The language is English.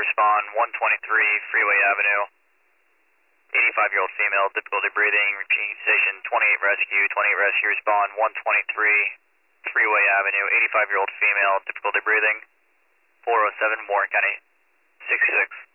respond 123 Freeway Avenue. 85-year-old female, difficulty breathing, repeat station 28 rescue, 28 rescue, respond 123 Freeway Avenue. 85-year-old female, difficulty breathing. 407 Warren County, 66.